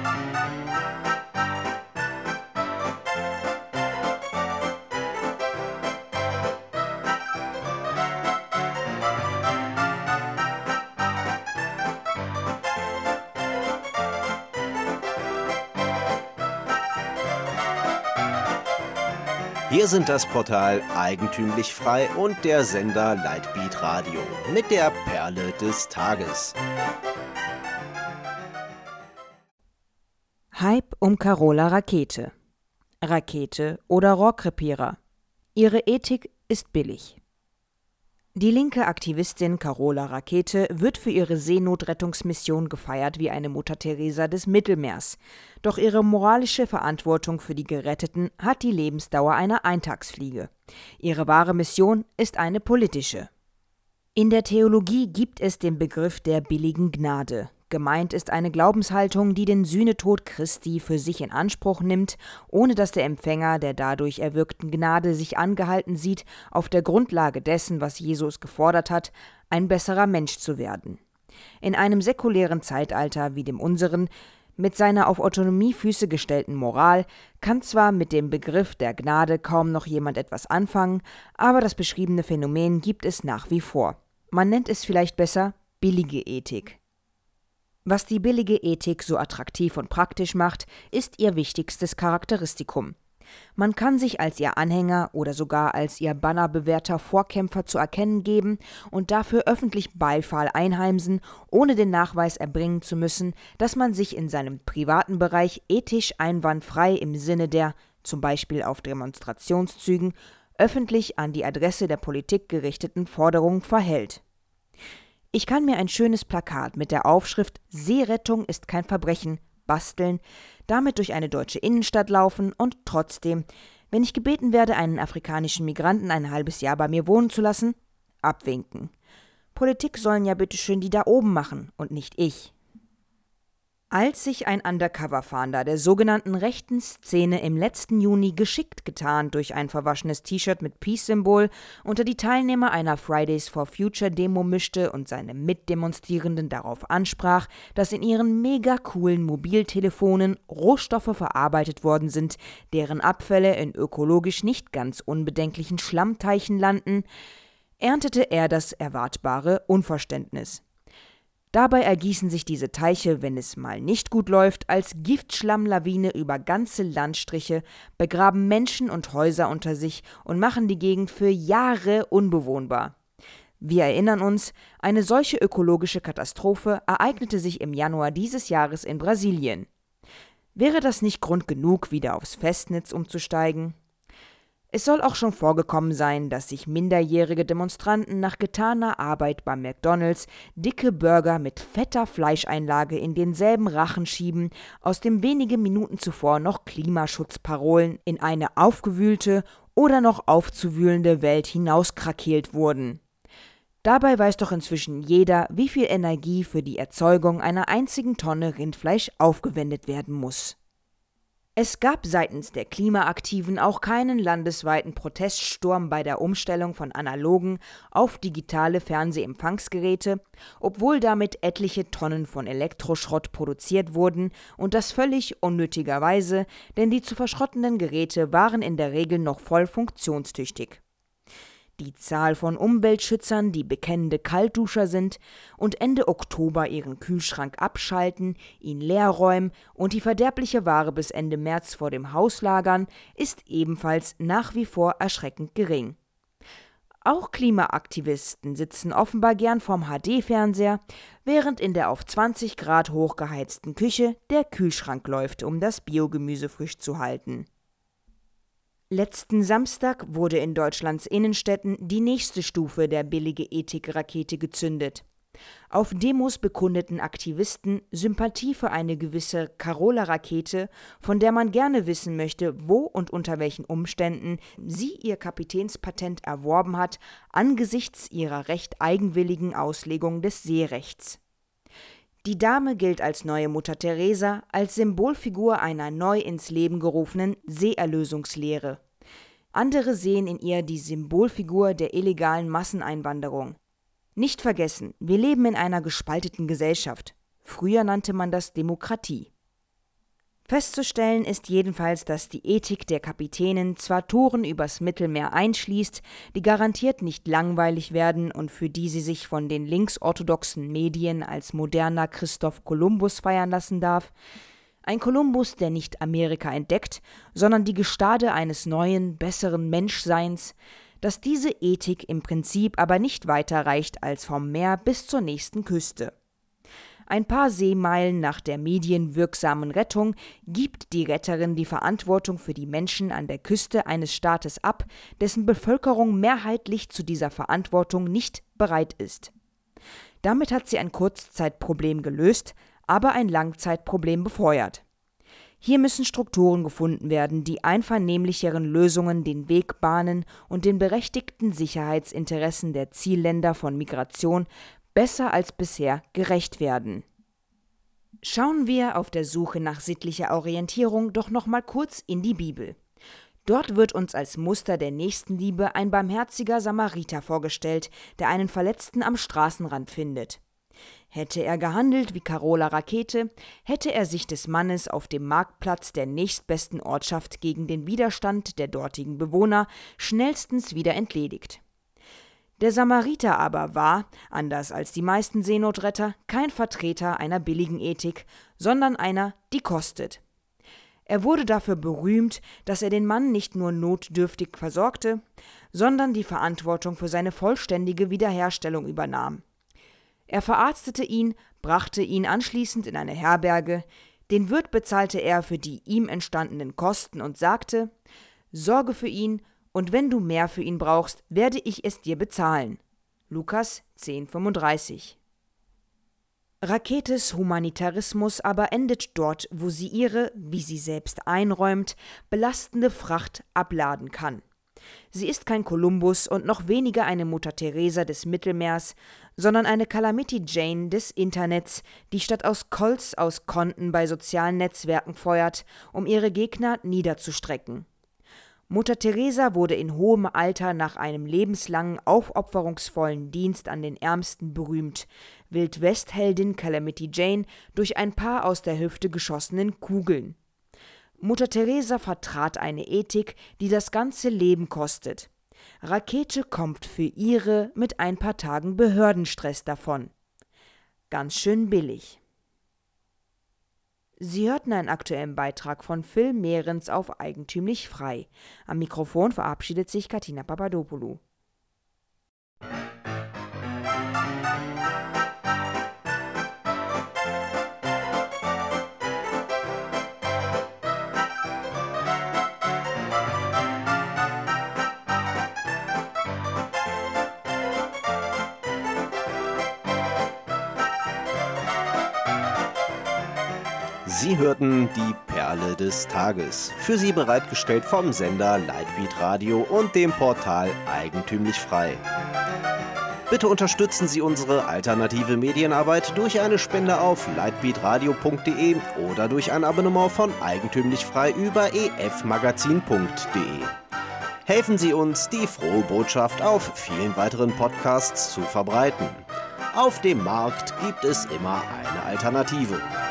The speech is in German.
Wir sind das Portal Eigentümlich Frei und der Sender Lightbeat Radio mit der Perle des Tages. Hype um Carola Rakete. Rakete oder Rohrkrepierer. Ihre Ethik ist billig. Die linke Aktivistin Carola Rakete wird für ihre Seenotrettungsmission gefeiert wie eine Mutter Teresa des Mittelmeers. Doch ihre moralische Verantwortung für die Geretteten hat die Lebensdauer einer Eintagsfliege. Ihre wahre Mission ist eine politische. In der Theologie gibt es den Begriff der billigen Gnade. Gemeint ist eine Glaubenshaltung, die den Sühnetod Christi für sich in Anspruch nimmt, ohne dass der Empfänger der dadurch erwirkten Gnade sich angehalten sieht, auf der Grundlage dessen, was Jesus gefordert hat, ein besserer Mensch zu werden. In einem säkulären Zeitalter wie dem unseren, mit seiner auf Autonomiefüße gestellten Moral, kann zwar mit dem Begriff der Gnade kaum noch jemand etwas anfangen, aber das beschriebene Phänomen gibt es nach wie vor. Man nennt es vielleicht besser billige Ethik. Was die billige Ethik so attraktiv und praktisch macht, ist ihr wichtigstes Charakteristikum. Man kann sich als ihr Anhänger oder sogar als ihr bannerbewährter Vorkämpfer zu erkennen geben und dafür öffentlich Beifall einheimsen, ohne den Nachweis erbringen zu müssen, dass man sich in seinem privaten Bereich ethisch einwandfrei im Sinne der, zum Beispiel auf Demonstrationszügen, öffentlich an die Adresse der Politik gerichteten Forderungen verhält. Ich kann mir ein schönes Plakat mit der Aufschrift »Seerettung ist kein Verbrechen« basteln, damit durch eine deutsche Innenstadt laufen und trotzdem, wenn ich gebeten werde, einen afrikanischen Migranten ein halbes Jahr bei mir wohnen zu lassen, abwinken. Politik sollen ja bitteschön die da oben machen und nicht ich. Als sich ein Undercover-Fahnder der sogenannten rechten Szene im letzten Juni geschickt getarnt durch ein verwaschenes T-Shirt mit Peace-Symbol unter die Teilnehmer einer Fridays for Future-Demo mischte und seine Mitdemonstrierenden darauf ansprach, dass in ihren mega coolen Mobiltelefonen Rohstoffe verarbeitet worden sind, deren Abfälle in ökologisch nicht ganz unbedenklichen Schlammteichen landen, erntete er das erwartbare Unverständnis. Dabei ergießen sich diese Teiche, wenn es mal nicht gut läuft, als Giftschlammlawine über ganze Landstriche, begraben Menschen und Häuser unter sich und machen die Gegend für Jahre unbewohnbar. Wir erinnern uns, eine solche ökologische Katastrophe ereignete sich im Januar dieses Jahres in Brasilien. Wäre das nicht Grund genug, wieder aufs Festnetz umzusteigen? Es soll auch schon vorgekommen sein, dass sich minderjährige Demonstranten nach getaner Arbeit bei McDonald's dicke Burger mit fetter Fleischeinlage in denselben Rachen schieben, aus dem wenige Minuten zuvor noch Klimaschutzparolen in eine aufgewühlte oder noch aufzuwühlende Welt hinauskrakeelt wurden. Dabei weiß doch inzwischen jeder, wie viel Energie für die Erzeugung einer einzigen Tonne Rindfleisch aufgewendet werden muss. Es gab seitens der Klimaaktiven auch keinen landesweiten Proteststurm bei der Umstellung von analogen auf digitale Fernsehempfangsgeräte, obwohl damit etliche Tonnen von Elektroschrott produziert wurden und das völlig unnötigerweise, denn die zu verschrottenden Geräte waren in der Regel noch voll funktionstüchtig. Die Zahl von Umweltschützern, die bekennende Kaltduscher sind und Ende Oktober ihren Kühlschrank abschalten, ihn leer räumen und die verderbliche Ware bis Ende März vor dem Haus lagern, ist ebenfalls nach wie vor erschreckend gering. Auch Klimaaktivisten sitzen offenbar gern vorm HD-Fernseher, während in der auf 20 Grad hochgeheizten Küche der Kühlschrank läuft, um das Biogemüse frisch zu halten. Letzten Samstag wurde in Deutschlands Innenstädten die nächste Stufe der Billige-Ethik-Rakete gezündet. Auf Demos bekundeten Aktivisten Sympathie für eine gewisse Carola Rakete, von der man gerne wissen möchte, wo und unter welchen Umständen sie ihr Kapitänspatent erworben hat, angesichts ihrer recht eigenwilligen Auslegung des Seerechts. Die Dame gilt als neue Mutter Teresa, als Symbolfigur einer neu ins Leben gerufenen Seeerlösungslehre. Andere sehen in ihr die Symbolfigur der illegalen Masseneinwanderung. Nicht vergessen, wir leben in einer gespalteten Gesellschaft. Früher nannte man das Demokratie. Festzustellen ist jedenfalls, dass die Ethik der Kapitänin zwar Touren übers Mittelmeer einschließt, die garantiert nicht langweilig werden und für die sie sich von den linksorthodoxen Medien als moderner Christoph Kolumbus feiern lassen darf. Ein Kolumbus, der nicht Amerika entdeckt, sondern die Gestade eines neuen, besseren Menschseins, dass diese Ethik im Prinzip aber nicht weiter reicht als vom Meer bis zur nächsten Küste. Ein paar Seemeilen nach der medienwirksamen Rettung gibt die Retterin die Verantwortung für die Menschen an der Küste eines Staates ab, dessen Bevölkerung mehrheitlich zu dieser Verantwortung nicht bereit ist. Damit hat sie ein Kurzzeitproblem gelöst, aber ein Langzeitproblem befeuert. Hier müssen Strukturen gefunden werden, die einvernehmlicheren Lösungen den Weg bahnen und den berechtigten Sicherheitsinteressen der Zielländer von Migration besser als bisher gerecht werden. Schauen wir auf der Suche nach sittlicher Orientierung doch noch mal kurz in die Bibel. Dort wird uns als Muster der Nächstenliebe ein barmherziger Samariter vorgestellt, der einen Verletzten am Straßenrand findet. Hätte er gehandelt wie Carola Rakete, hätte er sich des Mannes auf dem Marktplatz der nächstbesten Ortschaft gegen den Widerstand der dortigen Bewohner schnellstens wieder entledigt. Der Samariter aber war, anders als die meisten Seenotretter, kein Vertreter einer billigen Ethik, sondern einer, die kostet. Er wurde dafür berühmt, dass er den Mann nicht nur notdürftig versorgte, sondern die Verantwortung für seine vollständige Wiederherstellung übernahm. Er verarztete ihn, brachte ihn anschließend in eine Herberge, den Wirt bezahlte er für die ihm entstandenen Kosten und sagte: »Sorge für ihn, und wenn du mehr für ihn brauchst, werde ich es dir bezahlen.« Lukas 10,35. Raketes Humanitarismus aber endet dort, wo sie ihre, wie sie selbst einräumt, belastende Fracht abladen kann. Sie ist kein Kolumbus und noch weniger eine Mutter Teresa des Mittelmeers, sondern eine Calamity Jane des Internets, die statt aus Colts aus Konten bei sozialen Netzwerken feuert, um ihre Gegner niederzustrecken. Mutter Teresa wurde in hohem Alter nach einem lebenslangen, aufopferungsvollen Dienst an den Ärmsten berühmt, Wild-West-Heldin Calamity Jane durch ein paar aus der Hüfte geschossenen Kugeln. Mutter Teresa vertrat eine Ethik, die das ganze Leben kostet. Rakete kommt für ihre mit ein paar Tagen Behördenstress davon. Ganz schön billig. Sie hörten einen aktuellen Beitrag von Phil Mehrens auf Eigentümlich Frei. Am Mikrofon verabschiedet sich Katina Papadopoulou. Sie hörten die Perle des Tages, für Sie bereitgestellt vom Sender Lightbeat Radio und dem Portal Eigentümlich Frei. Bitte unterstützen Sie unsere alternative Medienarbeit durch eine Spende auf lightbeatradio.de oder durch ein Abonnement von Eigentümlich Frei über efmagazin.de. Helfen Sie uns, die frohe Botschaft auf vielen weiteren Podcasts zu verbreiten. Auf dem Markt gibt es immer eine Alternative.